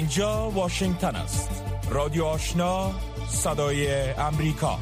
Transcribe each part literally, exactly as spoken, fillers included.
اینجا واشنگتن است. رادیو آشنا، صدای امریکا.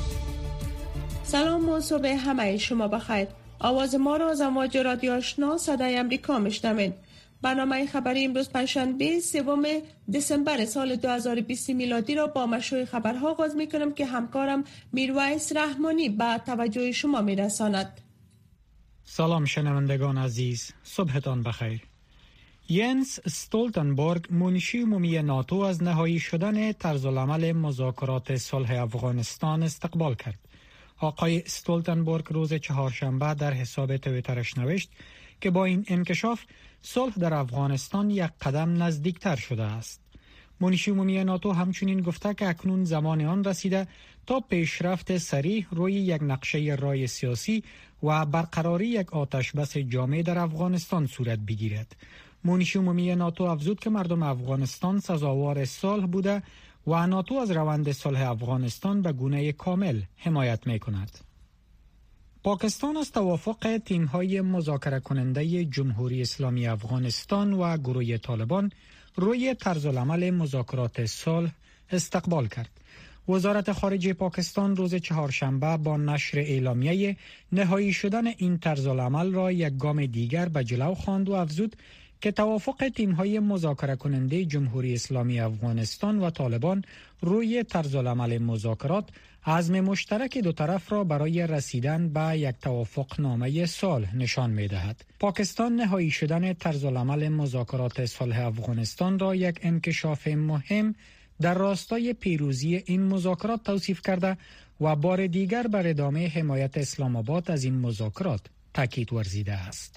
سلام و صبح همه شما بخیر. آواز ما را از امواج رادیو آشنا صدای امریکا میشنوید. برنامه خبری امروز پنجشنبه سوم دسامبر سال دو هزار و بیست میلادی را با مشروع خبرها آغاز میکنم که همکارم میرویس رحمانی به توجه شما میرساند. سلام شنوندگان عزیز، صبحتان بخیر. ینس استولتنبرگ منشی عمومی ناتو از نهایی شدن طرزالعمل مذاکرات صلح افغانستان استقبال کرد. آقای استولتنبرگ روز چهارشنبه در حساب توییترش نوشت که با این انکشاف صلح در افغانستان یک قدم نزدیکتر شده است. منشی عمومی ناتو همچنین گفته که اکنون زمان آن رسیده تا پیشرفت سریع روی یک نقشه رای سیاسی و برقراری یک آتشبس جامع در افغانستان صورت بگیرد. منشی عمومی ناتو افزود که مردم افغانستان سزاوار صلح بوده و ناتو از روند صلح افغانستان به گونه کامل حمایت می‌کند. پاکستان از توافق تیم‌های مذاکره کننده جمهوری اسلامی افغانستان و گروه طالبان روی طرزالعمل مذاکرات صلح استقبال کرد. وزارت خارجه پاکستان روز چهارشنبه با نشر اعلامیه نهایی شدن این طرزالعمل را یک گام دیگر به جلو خواند و افزود که توافق تیم‌های مذاکره کننده جمهوری اسلامی افغانستان و طالبان روی طرزالعمل مذاکرات عزم مشترک دو طرف را برای رسیدن به یک توافق نامه صلح نشان می‌دهد. پاکستان نهایی شدن طرزالعمل مذاکرات صلح افغانستان را یک انکشاف مهم در راستای پیروزی این مذاکرات توصیف کرده و بار دیگر بر ادامه حمایت اسلام آباد از این مذاکرات تاکید ورزیده است.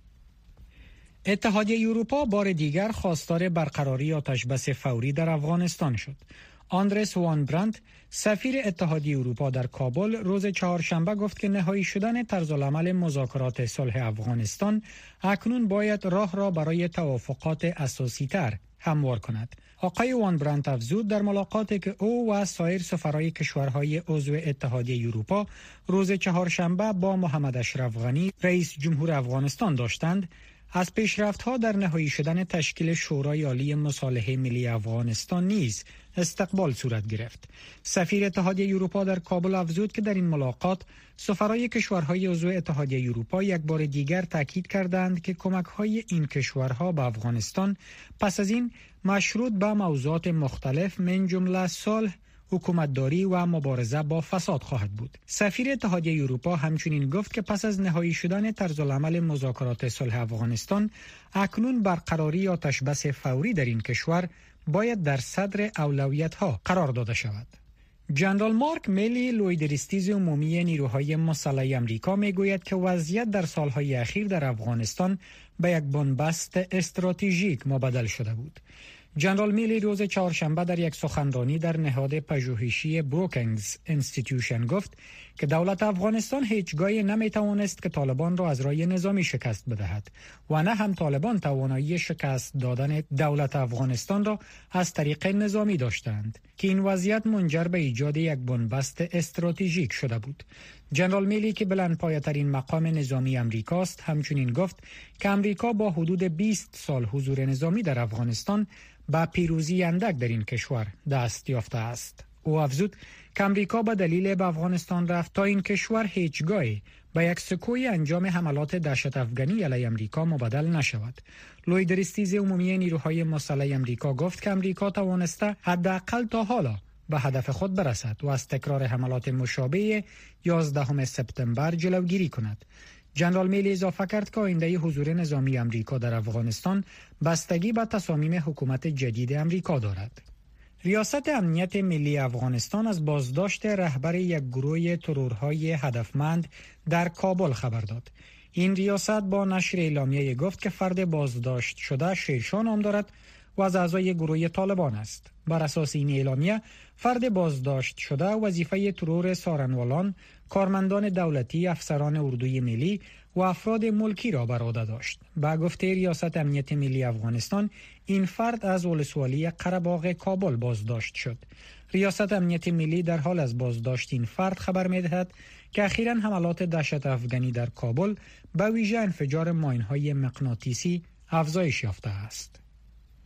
اتحادیه اروپا بار دیگر خواستار برقراری آتشبس فوری در افغانستان شد. آندرس وان برانت، سفیر اتحادیه اروپا در کابل، روز چهارشنبه گفت که نهایی شدن طرزالعمل مذاکرات صلح افغانستان اکنون باید راه را برای توافقات اساسی تر هموار کند. آقای وان برانت افزود در ملاقاتی که او و سایر سفرای کشورهای عضو اتحادیه اروپا روز چهارشنبه با محمد اشرف غنی، رئیس جمهور افغانستان داشتند، از پیشرفت‌ها در نهایی شدن تشکیل شورای عالی مصالحه ملی افغانستان نیز استقبال صورت گرفت. سفیر اتحادیه اروپا در کابل افزود که در این ملاقات سفرای کشورهای عضو اتحادیه اروپا یک بار دیگر تاکید کردند که کمک‌های این کشورها به افغانستان پس از این مشروط به موضوعات مختلف من جمله صلح، حکومتداری و مبارزه با فساد خواهد بود. سفیر اتحادیه اروپا همچنین گفت که پس از نهایی شدن طرزالعمل مذاکرات صلح افغانستان اکنون برقراری آتشبس فوری در این کشور باید در صدر اولویت‌ها قرار داده شود. جنرال مارک میلی، لویدریستیز عمومی نیروهای مسلح آمریکا میگوید که وضعیت در سالهای اخیر در افغانستان به یک بنبست استراتژیک مبدل شده بود. جنرال میلی روز چهارشنبه در یک سخنرانی در نهاد پژوهشی بروکینگز اینستیتوشن گفت که دولت افغانستان هیچگاه نمیتوانست که طالبان را از راه نظامی شکست بدهد و نه هم طالبان توانایی شکست دادن دولت افغانستان را از طریق نظامی داشتند که این وضعیت منجر به ایجاد یک بنبست استراتژیک شده بود. جنرال میلی که بلندپایه‌ترین مقام نظامی امریکاست همچنین گفت که امریکا با حدود بیست سال حضور نظامی در افغانستان با پیروزی اندک در این کشور دست یافته است. او افزود که امریکا با دلیل به افغانستان رفت تا این کشور هیچگاه به یک سکوی انجام حملات دهشت افغانی علیه امریکا مبدل نشود. لویدریستیز عمومی نیروهای مسلح آمریکا گفت که امریکا توانسته حداقل تا حالا به هدف خود برسد و از تکرار حملات مشابه یازدهم سپتامبر جلوگیری کند. جنرال میلی اضافه کرد که آینده حضور نظامی امریکا در افغانستان بستگی به تصامیم حکومت جدید امریکا دارد. ریاست امنیت ملی افغانستان از بازداشت رهبر یک گروه ترورهای هدفمند در کابل خبر داد. این ریاست با نشر اعلامیه گفت که فرد بازداشت شده شیرشاه نام دارد و از اعضای گروه طالبان است. بر اساس این اعلامیه فرد بازداشت شده وظیفه ترور سارنوالان، کارمندان دولتی، افسران اردوی ملی و افراد ملکی را بر عهده داشت. با گفته ریاست امنیت ملی افغانستان، این فرد از ولسوالی قره‌باغ کابل بازداشت شد. ریاست امنیت ملی در حال از بازداشت این فرد خبر می‌دهد که اخیراً حملات دهشت افغانی در کابل به ویژه انفجار ماین‌های مغناطیسی افزایش یافته است.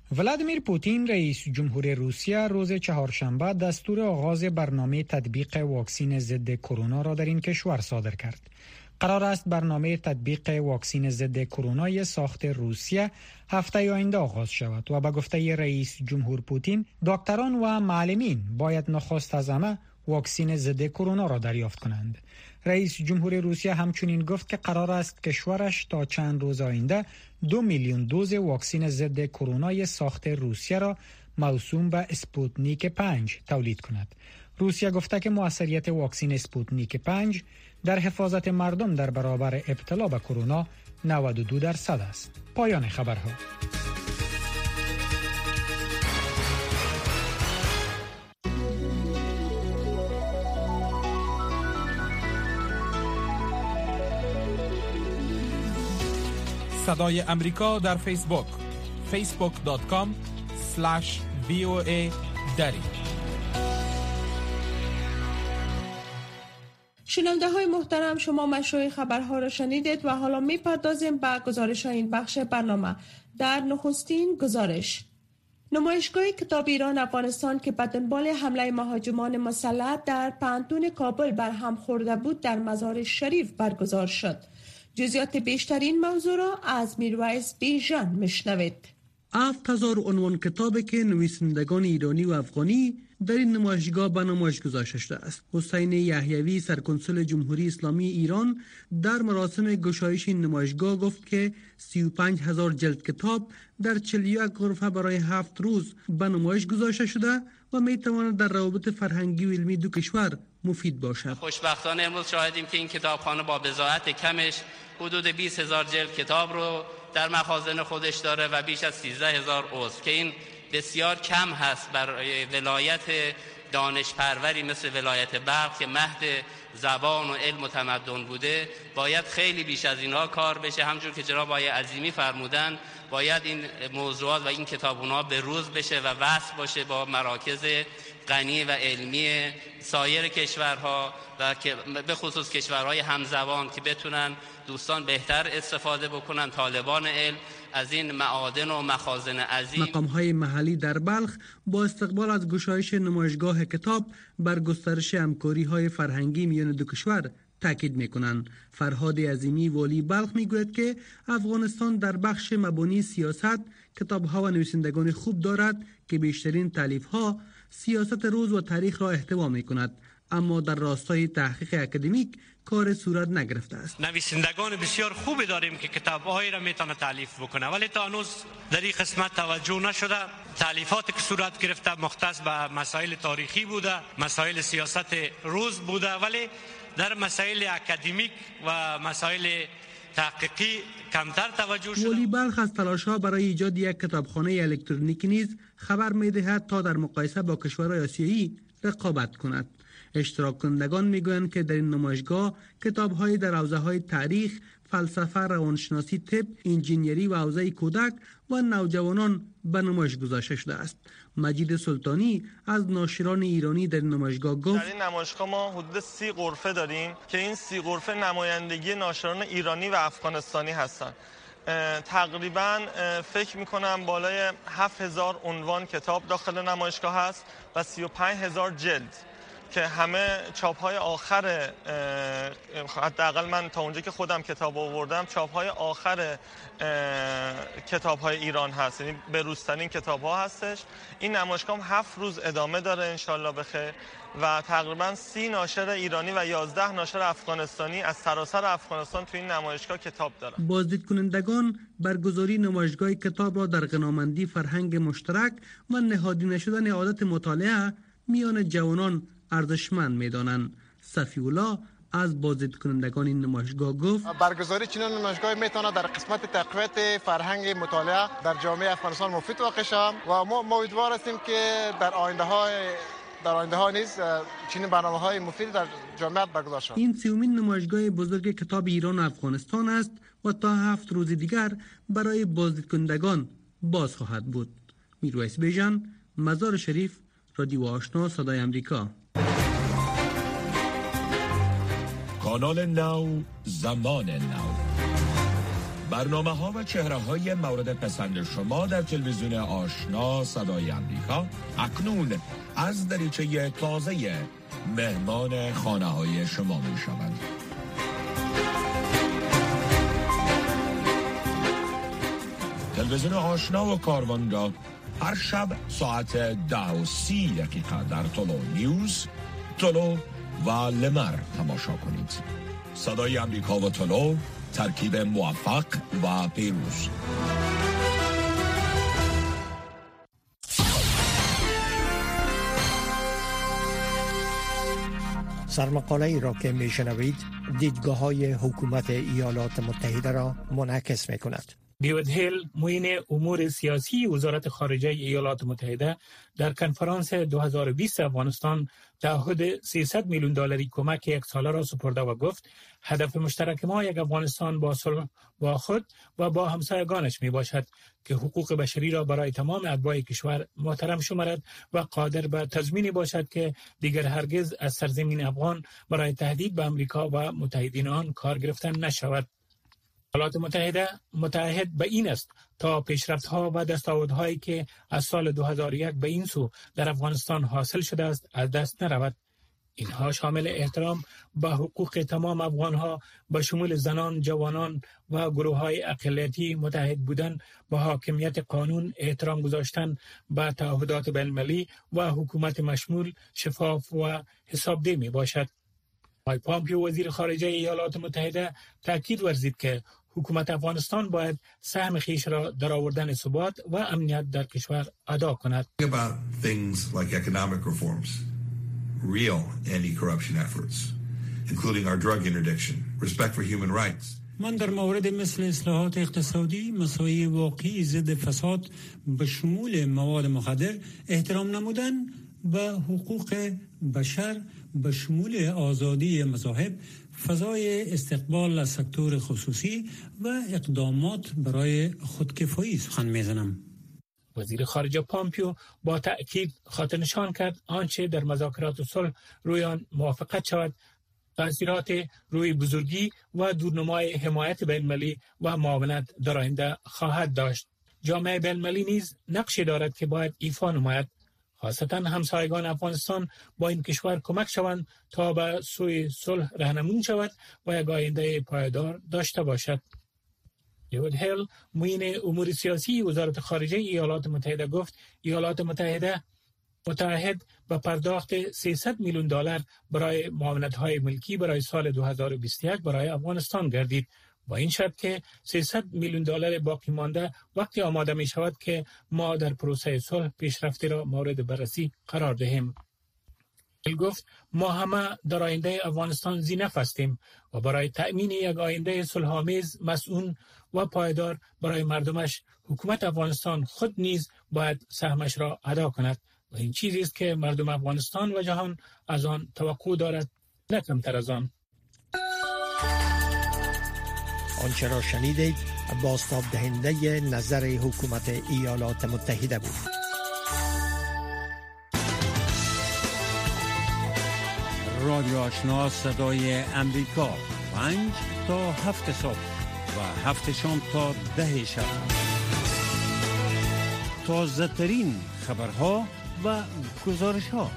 ولادیمیر پوتین رئیس جمهور روسیه روز چهارشنبه دستور آغاز برنامه تطبیق واکسن ضد کرونا را در این کشور صادر کرد. قرار است برنامه تطبیق واکسن ضد کرونا ساخت روسیه هفته آینده آغاز شود و به گفته رئیس جمهور پوتین دکتران و معلمین باید نخست از همه واکسن ضد کرونا را دریافت کنند. رئیس جمهور روسیه همچنین گفت که قرار است کشورش تا چند روز آینده دو میلیون دوز واکسن ضد کرونا ساخت روسیه را موسوم به اسپوتنیک پنج تولید کند. روسیه گفته که موثریت واکسن اسپوتنیک پنج در حفاظت مردم در برابر ابتلا به کرونا نود و دو درصد است. پایان خبرها. صدای امریکا در فیسبوک فیسبوک دات کام اسلش وی او ای دری. شنونده های محترم، شما مشروع خبرها را شنیدید و حالا می پردازیم به گزارش های این بخش برنامه. در نخستین گزارش، نمایشگاه کتاب ایران افغانستان که به دنبال حمله مهاجمان مسلح در پانتون کابل برهم خورده بود در مزار شریف برگزار شد. جزئیات بیشتر این موضوع را از میرویس بیژن میشنوید. هفت هزار عنوان کتابی که نویسندگان ایرانی و افغانی در این نمایشگاه به نمایش گذاشته شده است. حسین یحیوی سرکنسول جمهوری اسلامی ایران در مراسم گشایش این نمایشگاه گفت که سی و پنج هزار جلد کتاب در چهل و یک غرفه برای هفت روز به نمایش گذاشته شده و می تواند در روابط فرهنگی و علمی دو کشور مفید باشد. خوشبختانه امروز شاهدیم که این کتابخانه با بضاعت کمش حدود بیست هزار جلد کتاب رو در مخازن خودش داره و بیش از سیزده هزار عضو که این بسیار کم هست برای ولایت دانش پروری مثل ولایت بلخ که مهد زبان و علم و تمدن بوده. باید خیلی بیش از اینها کار بشه. همونجور که جناب آقای عظیمی فرمودن باید این موضوعات و این کتابونا به روز بشه و وصل باشه با مراکز غنی و علمی سایر کشورها و به خصوص کشورهای همزبان که بتونن دوستان بهتر استفاده بکنن، طالبان علم، از این معادن و مخازن عظیم. مقام‌های محلی در بلخ با استقبال از گشایش نمایشگاه کتاب بر گسترش همکاری‌های فرهنگی میان دو کشور تاکید می‌کنند. فرهاد عظیمی والی بلخ میگوید که افغانستان در بخش مبانی سیاست کتاب‌ها و نویسندگان خوب دارد که بیشترین تالیف‌ها سیاست روز و تاریخ را احتوا می‌کند، اما در راستای تحقیق اکادمیک کار صورت نگرفته است. نویسندگان بسیار خوبی داریم که کتاب‌هایی را میتونه تالیف بکنه، ولی تا هنوز در این قسمت توجه نشده. تالیفاتی که صورت گرفته مختص به مسائل تاریخی بوده، مسائل سیاست روز بوده، ولی در مسائل اکادمیک و مسائل تحقیقی کمتر توجه شده. ولی بلخ از تلاش‌ها برای ایجاد یک کتابخانه الکترونیکی نیز خبر می‌دهد تا در مقایسه با کشورهای آسیایی رقابت کند. اشتراک کنندگان میگویند که در این نمایشگاه کتاب‌های در حوزه‌های تاریخ، فلسفه، روانشناسی، طب، انجینری و حوزه کودک و نوجوانان به نمایش گذاشته شده است. مجید سلطانی از ناشران ایرانی در نمایشگاه گفت: در این نمایشگاه ما حدود سی غرفه داریم که این سی غرفه نمایندگی ناشران ایرانی و افغانستانی هستند. تقریبا فکر میکنم بالای هفت هزار عنوان کتاب داخل نمایشگاه هست و سی و پنج هزار جلد که همه چاپ‌های آخر، حداقل من تا اونجا که خودم کتاب آوردم، چاپ‌های آخر کتاب‌های ایران هست، یعنی بروزترین کتاب‌ها هستش. این نمایشگاه هفت روز ادامه داره انشالله بخیر و تقریبا سی ناشر ایرانی و یازده ناشر افغانستانی از سراسر افغانستان تو این نمایشگاه کتاب دارن. بازدید کنندگان برگزاری نمایشگاه کتاب را در غنامندی فرهنگ مشترک و نهادی نشدن عادت مطالعه میان جوانان ارزشمند می‌دانند. صفی الله از بازدید کنندگان این نمایشگاه گفت: برگزاری چنین نمایشگاه میتونه در قسمت تقویت فرهنگ مطالعه در جامعه افغانستان مفید واقع شود و ما امیدوار هستیم که در آینده های در آینده ها نیز چنین برنامه‌های مفید در جامعه برگزار شود. این سومین نمایشگاه بزرگ کتاب ایران و افغانستان است و تا هفت روز دیگر برای بازدید کنندگان باز خواهد بود. میرویس بیژن، مزار شریف، رادیو آشنا، صدای امریکا. کانال نو، زمان نو. برنامه‌ها و چهره‌های مورد پسند شما در تلویزیون آشنا صدای امریکا اکنون از دریچه تازه مهمان خانه‌های شما می‌شوند. تلویزیون آشنا و کاروان را هر شب ساعت ده و سی دقیقه در طلو نیوز، طلو و لمر تماشا کنید. صدای امریکا و طلو، ترکیب موفق و پیروز. سرمقاله ای را که می شنوید دیدگاه های حکومت ایالات متحده را منعکس می کند. دیوید هیل، معین امور سیاسی وزارت خارجه ایالات متحده، در کنفرانس دو هزار و بیست افغانستان تعهد سیصد میلیون دلاری کمک یک ساله را سپرده و گفت هدف مشترک ما یک افغانستان با صلح با خود و با همسایگانش می باشد که حقوق بشری را برای تمام اتباع کشور محترم شمارد و قادر به تضمین باشد که دیگر هرگز از سرزمین افغان برای تهدید به امریکا و متحدین آن کار گرفتن نشود. ایالات متحده متعهد به این است تا پیشرفت‌ها و دستاوردهایی که از سال دو هزار و یک به این سو در افغانستان حاصل شده است از دست نرود. اینها شامل احترام به حقوق تمام افغان‌ها به شمول زنان، جوانان و گروه‌های اقلیتی، متحد بودن به حاکمیت قانون، احترام گذاشتن به تعهدات بین‌المللی و حکومت مشمول، شفاف و حسابدهی میباشد. مایک پامپیو، وزیر خارجه ایالات متحده، تاکید ورزید که حکومت افغانستان باید سهم خویش را در آوردن ثبات و امنیت در کشور ادا کند. About things like economic reforms, real anti-corruption efforts, including our drug interdiction, respect for human rights. من در مورد مثل اصلاحات اقتصادی، مساعی واقعی ضد فساد به شمول مواد مخدر، احترام نمودن به حقوق بشر به شمول آزادی مذاهب، فضای استقبال از سکتور خصوصی و اقدامات برای خودکفایی سخن میزنم. وزیر خارجه پامپیو با تأکید خاطر نشان کرد آنچه در مذاکرات صلح روی آن موافقت شود تأثیرات روی بزرگی و دورنمای حمایت بین‌المللی و معاونت در آینده خواهد داشت. جامعه بین‌المللی نیز نقشی دارد که باید ایفا نماید. خاصتا همسایگان افغانستان با این کشور کمک شوند تا به سوی صلح راهنمون شود و یک آینده پایدار داشته باشد. دیوید هیل، معین امور سیاسی وزارت خارجه ایالات متحده، گفت ایالات متحده متعهد به پرداخت سیصد میلیون دلار برای معاونت‌های ملکی برای سال دو هزار و بیست و یک برای افغانستان گردید، با این شرط که سیصد میلیون دلار باقی مانده وقتی آماده می شود که ما در پروسه صلح پیشرفتی را مورد بررسی قرار دهیم. ایل گفت ما همه در آینده افغانستان زینف هستیم و برای تأمین یک آینده صلح‌آمیز، مسئول و پایدار برای مردمش، حکومت افغانستان خود نیز باید سهمش را ادا کند و این چیزی است که مردم افغانستان و جهان از آن توقع دارد، نه کمتر از آن. آنچه را شنیدید بازتاب دهنده نظر حکومت ایالات متحده بود. رادیو آشنا صدای امریکا، پنج تا هفت صبح و هفت شام تا ده شب. تازه ترین خبرها و گزارش ها.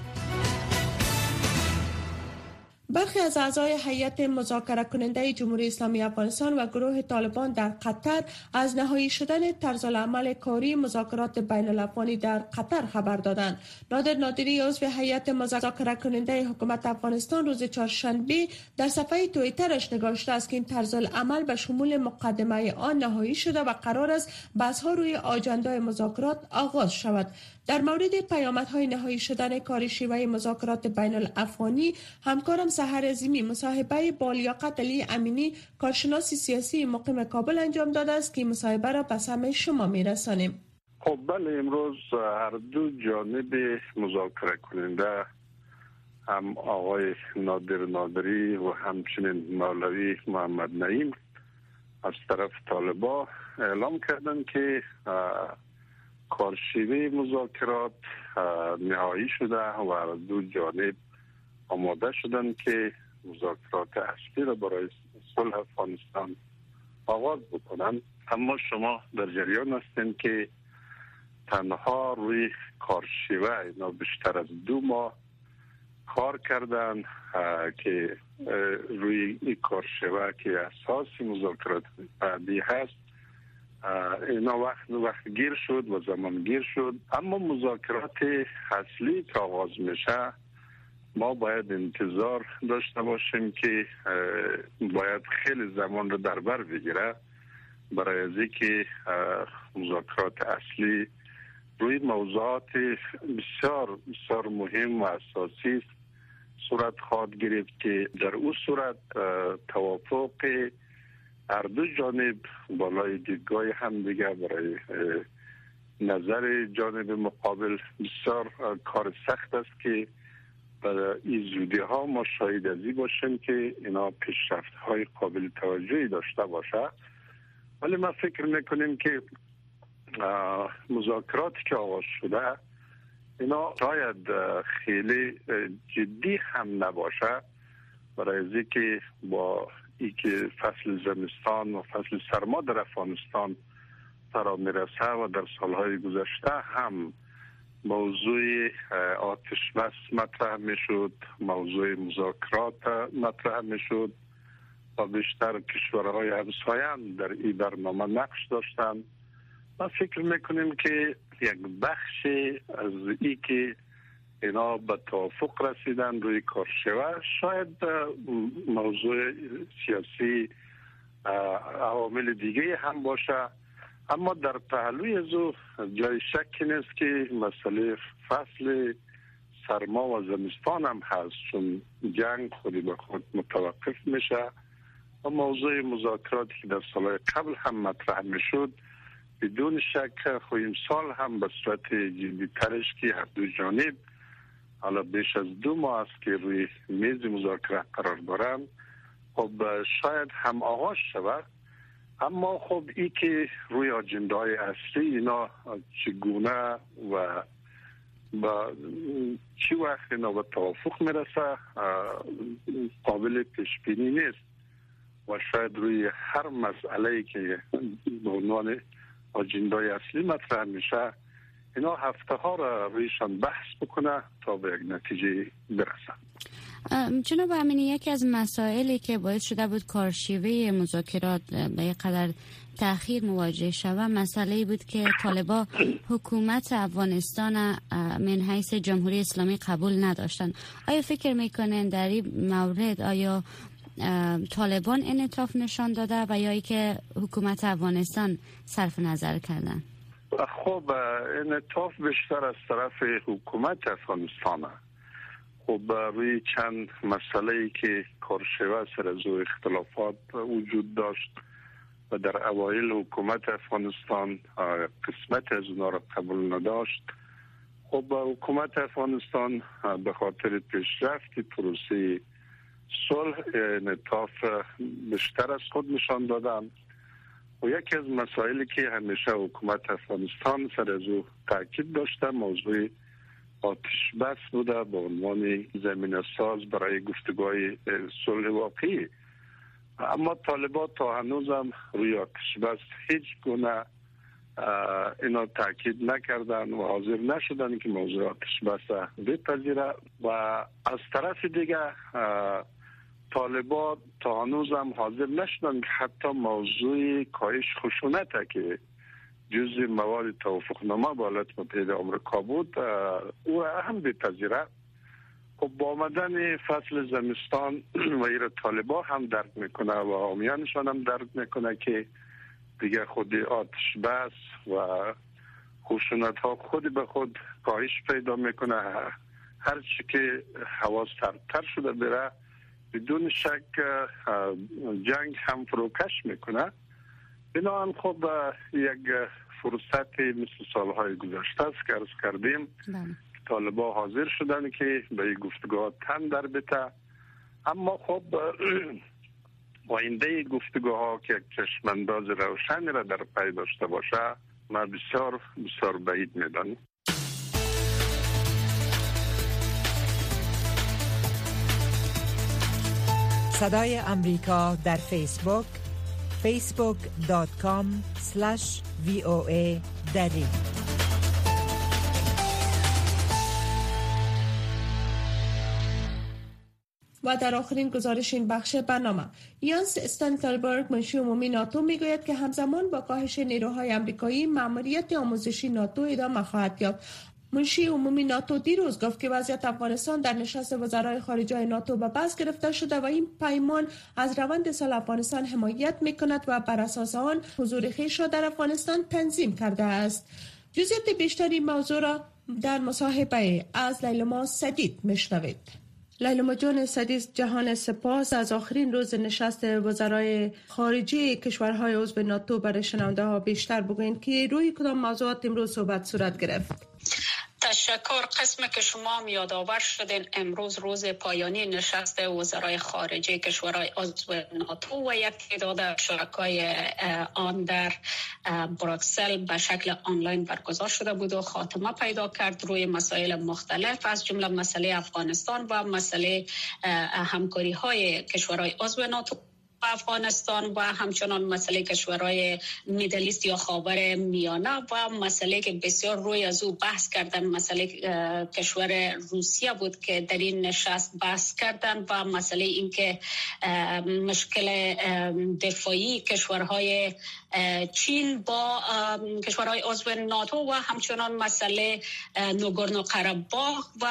برخی از اعضای هیئت مذاکره کننده جمهوری اسلامی افغانستان و گروه طالبان در قطر از نهایی شدن طرزالعمل کاری مذاکرات بین الافغانی در قطر خبر دادند. نادر نادری، عضو هیئت مذاکره کننده حکومت افغانستان، روز چهارشنبه در صفحه توییترش نگاشته است که این طرزالعمل به شمول مقدمه آن نهایی شده و قرار است بحث‌ها روی آجندای مذاکرات آغاز شود. در مورد پیامدهای نهایی شدن کاری شیوه مذاکرات بین الافغانی، همکارم سحر عظیمی مصاحبه با لیاقت علی امینی، کارشناس سیاسی مقیم کابل انجام داده است که مصاحبه را به سمع شما میرسانیم. خب بله، امروز هر دو جانب مذاکره کننده، هم آقای نادر نادری و همچنین مولوی محمد نعیم از طرف طالبان اعلام کردند که کارشیوه مذاکرات نهایی شده و دو جانب آماده شدند که مذاکرات اصلی را برای صلح افغانستان آغاز بکنن. اما شما در جریان هستین که تنها روی کارشیوه اینا بیشتر از دو ماه کار کردن که روی این کارشیوه که اساسی مذاکرات بعدی هست اینا وقت وقت گیر شد و زمان گیر شد. اما مذاکرات اصلی که آغاز میشه ما باید انتظار داشته باشیم که باید خیلی زمان رو در بر بگیره برای از اینکه مذاکرات اصلی روی موضوعات بسیار بسیار مهم و اساسی صورت خواهد گرفت که در اون صورت توافق هر دو جانب بالای دیدگاه هم دیگه برای نظر جانب مقابل بسیار کار سخت است که برای این زودی ها ما شاهد ازی باشیم که اینا پیشرفت های قابل توجهی داشته باشه. ولی ما فکر میکنیم که مذاکراتی که آغاز شده اینا شاید خیلی جدی هم نباشه برای ازی که با ای که فصل زمستان و فصل سرما در افغانستان فرا میرسه و در سالهای گذشته هم موضوع آتش بس مطرح میشد، موضوع مذاکرات مطرح میشد و بیشتر کشورهای همسایه در این برنامه نقش داشتن. ما فکر میکنیم که یک بخش از ای که اینا به توافق رسیدن روی کارشیوه شاید موضوع سیاسی عوامل دیگه هم باشه. اما در پهلوی ازو جای شکی نیست که مسئله فصل سرما و زمستان هم هست، چون جنگ خودی به خود متوقف میشه و موضوع مذاکراتی که در سالهای قبل هم مطرح میشد بدون شک خو امسال هم به صورت جدی ترش که هر دو جانب حالا بیش از دو ماه است که روی میز مذاکره قرار دارن خب شاید هم آغاز شود. اما خب ای که روی اجندای اصلی اینا چگونه و با چی وقت اینا به توافق میرسه قابل پیش بینی نیست و شاید روی هر مسئله که به عنوان اجندای اصلی مطرح میشه اینا هفته ها را رویشان بحث بکنه تا به یک نتیجه برسن. جناب امینی، یکی از مسائلی که باعث شده بود کارشیوه مذاکرات به یک قدر تأخیر مواجه شود مسئله بود که طالبان حکومت افغانستان من حیث جمهوری اسلامی قبول نداشتند. آیا فکر میکنن در این مورد آیا طالبان انعطاف نشان داده و یا ای که حکومت افغانستان صرف نظر کردن؟ خب انعطاف بیشتر از طرف حکومت افغانستانه. خب روی چند مسئله که کارشیوه سر از اختلافات وجود داشت و در اوایل حکومت افغانستان قسمت از اونا را قبول نداشت. خب حکومت افغانستان به خاطر پیشرفت پروسه صلح انعطاف بیشتر از خود نشان دادن و یکی از مسائلی که همیشه حکومت افغانستان سر از او تاکید داشته موضوع آتش بس بوده به عنوان زمینه ساز برای گفتگوهای صلح واقعی. اما طالبان تا هنوز هم روی آتش بس هیچ گونه اینا تاکید نکردن و حاضر نشدن که موضوع آتش بس بپذیره و از طرف دیگه طالبان تا هنوز هم حاضر نشدن که حتی موضوع کاهش خشونت که جزء مواد توافقنامه با ایالات متحده آمریکا بود او هم بپذیره. خب با آمدن فصل زمستان و ایره طالبان هم درک میکنه و حامیانشان هم درک میکنه که دیگه خود آتش بس و خشونت ها خود به خود کاهش پیدا میکنه. هر چی که هوا سردتر شده بره بدون شک جنگ هم فروکش میکنه. بنابراین خب یک فرصت مثل سالهای گذشته است که عرض کردیم طالبان حاضر شدن که به این گفتگوها تن در بته. اما خب آینده گفتگوها که یک چشمانداز روشنی را در پی داشته باشه ما بسیار بسیار بعید میدانیم. صدای امریکا در فیسبوک، فیسبوک دات کام اسلش وی او ای دری. و در آخرین گزارش این بخش برنامه، یانس استولتنبرگ منشی عمومی ناتو میگوید که همزمان با کاهش نیروهای آمریکایی مأموریت آموزشی ناتو ادامه خواهد یافت. منشی عمومی ناتو دیروز گفت که وضعیت افغانستان در نشست وزرای خارجه ناتو به بحث گرفته شده و این پیمان از روند سال افغانستان حمایت میکند و بر اساس آن حضور خویش را در افغانستان تنظیم کرده است. جزئیات بیشتری موضوع را در مصاحبه از لیلما سدید میشنوید. لیلما جان سدید، جهان سپاس. از آخرین روز نشست وزرای خارجه کشورهای عضو ناتو برای شنونده ها بیشتر بگوین که روی کدام موضوعات امروز صحبت صورت گرفت؟ تشکر. قسم که شما هم یادآور شدین، امروز روز پایانی نشست وزرای خارجه کشورهای عضو ناتو و یک تعداد شرکای آن در بروکسل به شکل آنلاین برگزار شده بود و خاتمه پیدا کرد روی مسائل مختلف، از جمله مسئله افغانستان و مسئله همکاری های کشورهای عضو ناتو افغانستان و همچنان مسئله کشورهای میدلیست یا خاور میانه و مسئله که بسیار روی از او بحث کردن، مسئله کشور روسیه بود که در این نشست بحث کردن و مسئله این که مشکل دفاعی کشورهای چین با کشورهای عضو ناتو و همچنان مسئله ناگورنو قره‌باغ و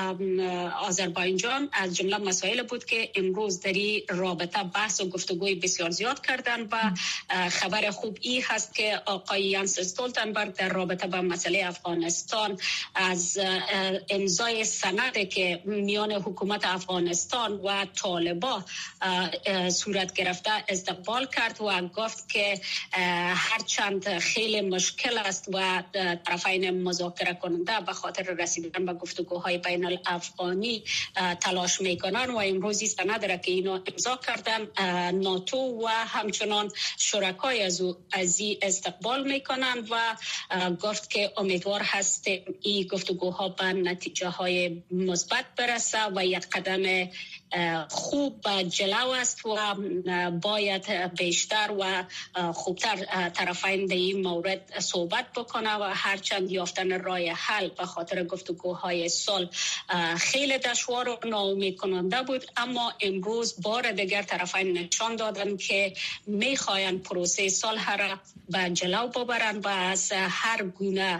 آذربایجان از جمله مسائل بود که امروز در این رابطه بحث و گفتگوی بسیار زیاد کردن و خبر خوب ای هست که آقای یانس استولتنبرگ در رابطه با مسئله افغانستان از امضای سند که میان حکومت افغانستان و طالبان صورت گرفته استقبال کرد و گفت که هرچند خیلی مشکل است و طرفین مذاکره کننده به خاطر رسیدن به گفتگوهای بین الافغانی تلاش میکنن و امروزی سند را که اینو امضا کردن ناتو و همچنان شرکای از از استقبال میکنند و گفت که امیدوار هستیم این گفتگوها به نتیجه های مثبت برسه و یک قدم خوب به جلو است و باید بیشتر و خوبتر طرفین در این مورد صحبت بکنه و هرچند یافتن راه حل به خاطر گفتگوهای صلح خیلی دشوار و ناامید کننده بود، اما امروز بار دیگر طرفین نشان دادن که میخواین پروسه صلح را به جلو ببرن و از هر گونه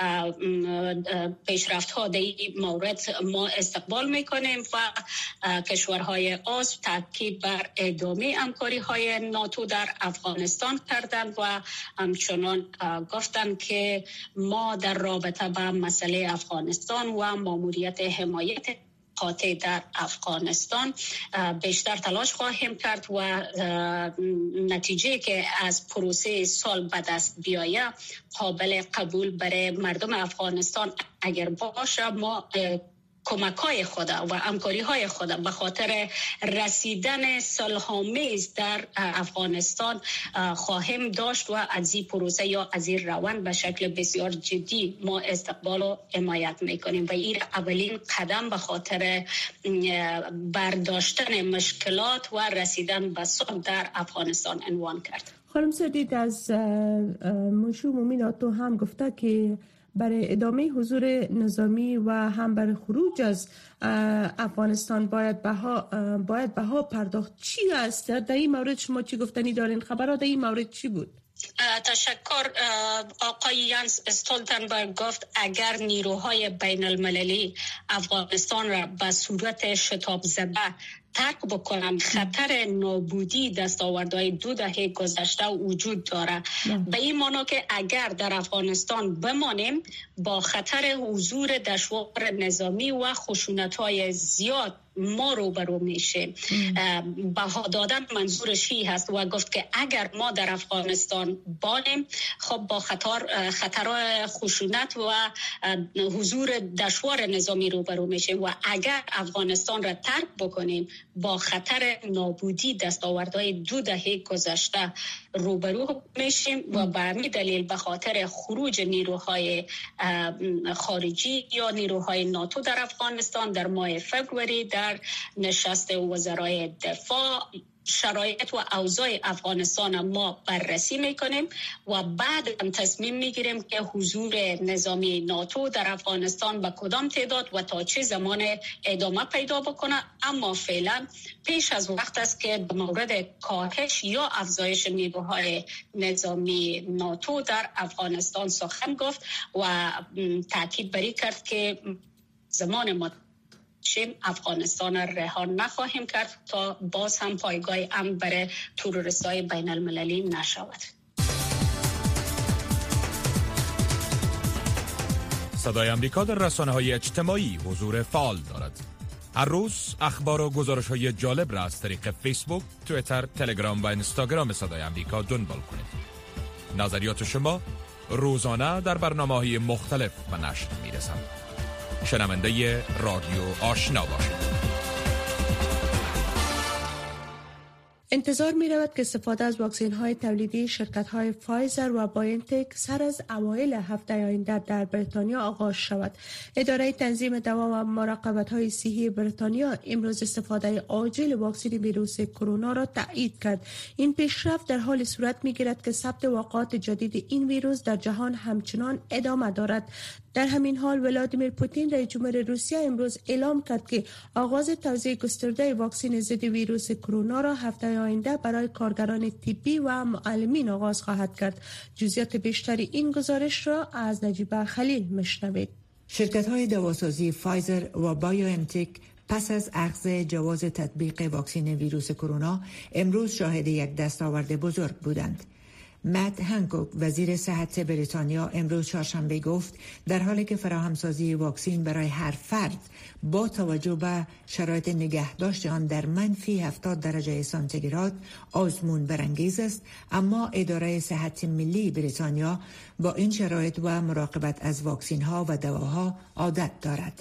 پیشرفت ها در این مورد ما استقبال میکنیم و کشورهای عضو تاکید بر ادامه همکاری های ناتو در افغانستان کردند و همچنان گفتند که ما در رابطه با مسئله افغانستان و ماموریت حمایت قاطع در افغانستان بیشتر تلاش خواهیم کرد و نتیجه که از پروسه صلح به دست بیاید قابل قبول برای مردم افغانستان اگر باشه، ما کمک‌های خود و همکاری‌های خود به خاطر رسیدن صلح‌آمیز در افغانستان خواهیم داشت و از این پروسه یا از این روند به شکل بسیار جدی ما استقبال و حمایت می‌کنیم و این اولین قدم به خاطر برداشتن مشکلات و رسیدن به صلح در افغانستان عنوان کرد. خانم سدید، از منشی عمومی ناتو هم گفته که برای ادامه حضور نظامی و هم برای خروج از افغانستان باید بها باید بها پرداخت. چی است در این مورد؟ شما چی گفتنی دارین؟ خبرات در این مورد چی بود؟ تشکر. آقای یانس استولتنبرگ گفت اگر نیروهای بین المللی افغانستان را به صورت شتاب زده ترک بکنن، خطر نابودی دستاوردهای دو دهه گذشته وجود داره. به این معنی که اگر در افغانستان بمانیم با خطر حضور دشوار نظامی و خشونت‌های زیاد ما روبرو میشه. بها دادن منظورش هی هست و گفت که اگر ما در افغانستان بانیم خب با خطر خطر خشونت و حضور دشوار نظامی روبرو میشه و اگر افغانستان را ترک بکنیم با خطر نابودی دستاوردهای دو دهه گذشته روبرو میشیم و به همین دلیل به خاطر خروج نیروهای خارجی یا نیروهای ناتو در افغانستان در ماه فوریه در نشست وزرای دفاع شرایط و اوضاع افغانستان ما بررسی میکنیم و بعد هم تصمیم میگیریم که حضور نظامی ناتو در افغانستان به کدام تعداد و تا چه زمان ادامه پیدا بکنه. اما فعلا پیش از وقت است که به مورد کاهش یا افزایش نیروهای نظامی ناتو در افغانستان سخن گفت و تاکید بری کرد که زمان ما افغانستان را رها نخواهیم کرد تا باز هم پایگاه امن برای تروریست‌های بین المللی نشود. صدای امریکا در رسانه‌های اجتماعی حضور فعال دارد. هر روز اخبار و گزارش‌های جالب را از طریق فیسبوک، توییتر، تلگرام و اینستاگرام صدای امریکا دنبال کنید. نظریات شما روزانه در برنامه‌های مختلف به نشر می‌رسند. شنونده رادیو آشنا باشید. انتظار می رود که استفاده از واکسن های تولیدی شرکت های فایزر و بایونتک سر از اوایل هفته آینده در بریتانیا آغاز شود. اداره تنظیم دوا و مراقبت های صحی بریتانیا امروز استفاده عاجل واکسن ویروس کرونا را تایید کرد. این پیشرفت در حال صورت می گیرد که ثبت واقعات جدید این ویروس در جهان همچنان ادامه دارد. در همین حال ولادیمیر پوتین رئیس جمهور روسیه امروز اعلام کرد که آغاز توزیع گسترده واکسن ضد ویروس کرونا را هفته آینده برای کارگران طبی و معلمین آغاز خواهد کرد. جزئیات بیشتری این گزارش را از نجیبه خلیل میشنوید. شرکت‌های دواسازی فایزر و بایوانتک پس از اخذ جواز تطبیق واکسن ویروس کرونا امروز شاهد یک دستاورد بزرگ بودند. مت هنکوک وزیر صحت بریتانیا امروز چهارشنبه گفت در حالی که فراهمسازی واکسن برای هر فرد با توجه به شرایط نگهداشت آن در منفی هفتاد درجه سانتیگراد آزمون برانگیز است، اما اداره صحت ملی بریتانیا با این شرایط و مراقبت از واکسن ها و دواها عادت دارد.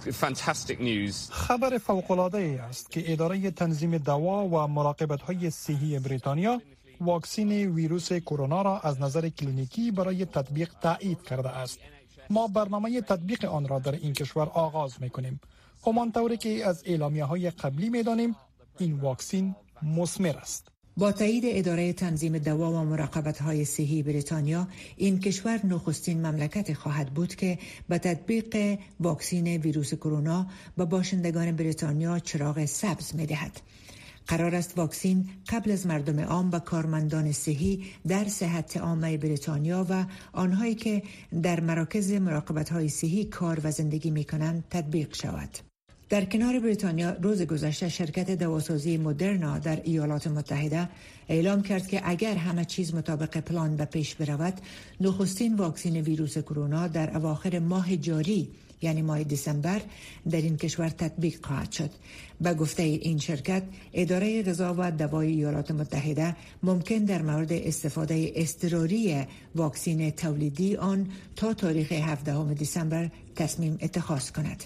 خبر فوق‌العاده است که اداره تنظیم دوا و مراقبت های صحی بریتانیا واکسن ویروس کرونا را از نظر کلینیکی برای تطبیق تایید کرده است. ما برنامه تطبیق آن را در این کشور آغاز می‌کنیم. همانطوری که از اعلامیه‌های قبلی می‌دانیم، این واکسن مثمر است. با تایید اداره تنظیم دوا و مراقبت‌های صحی بریتانیا، این کشور نخستین مملکت خواهد بود که به تطبیق واکسن ویروس کرونا به باشندگان بریتانیا چراغ سبز می‌دهد. قرار است واکسن قبل از مردم عام و کارمندان صحی در صحت عامه بریتانیا و آنهایی که در مراکز مراقبت‌های صحی کار و زندگی می‌کنند تطبیق شود. در کنار بریتانیا روز گذشته شرکت دواسازی مدرنا در ایالات متحده اعلام کرد که اگر همه چیز مطابق پلان به پیش برود، نخستین واکسن ویروس کرونا در اواخر ماه جاری یعنی ماه دسامبر در این کشور تطبیق خواهد شد. به گفته این شرکت، اداره غذا و دوای ایالات متحده ممکن در مورد استفاده اضطراری واکسن تولیدی آن تا تاریخ هفدهم دسامبر تصمیم اتخاذ کند.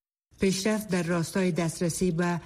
پیشرفت در راستای دسترسی به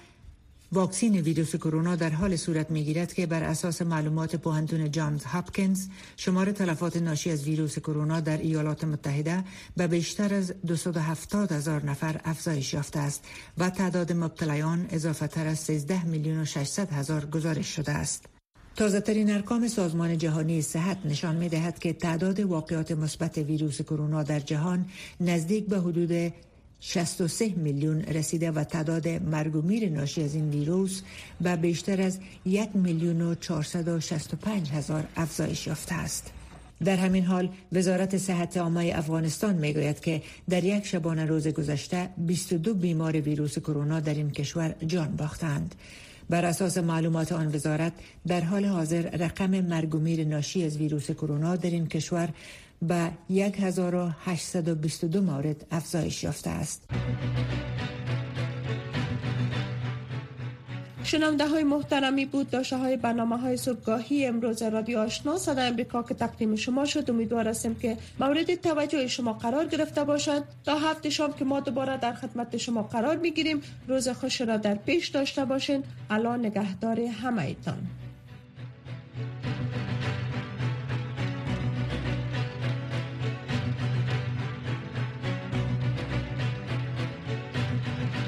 واکسن ویروس کرونا در حال صورت می‌گیرد که بر اساس معلومات پوهنتون جانز هاپکینز شمار تلفات ناشی از ویروس کرونا در ایالات متحده به بیشتر از دویست و هفتاد هزار نفر افزایش یافته است و تعداد مبتلایان اضافه تر از سیزده میلیون و ششصد هزار گزارش شده است. تازه‌ترین ارقام سازمان جهانی صحت نشان می‌دهد که تعداد واقعات مثبت ویروس کرونا در جهان نزدیک به حدود شصت و سه میلیون رسیده و تعداد مرگ و میر ناشی از این ویروس به بیشتر از یک میلیون و چهارصد و شصت و پنج هزار افزایش یافته است. در همین حال وزارت صحت عامه افغانستان میگوید که در یک شبانه روز گذشته بیست و دو بیمار ویروس کرونا در این کشور جان باختند. بر اساس معلومات آن وزارت در حال حاضر رقم مرگ و میر ناشی از ویروس کرونا در این کشور به هزار و هشتصد و بیست و دو مورد افزایش یافته است. شنونده های محترمی بود داشته های برنامه های صبحگاهی امروز رادیو آشنا صدای امریکا که تقدیم شما شد. امیدوار هستیم که مورد توجه شما قرار گرفته باشند. تا هفته شام که ما دوباره در خدمت شما قرار میگیریم. روز خوش را در پیش داشته باشین. الله نگهدار همه ایتان.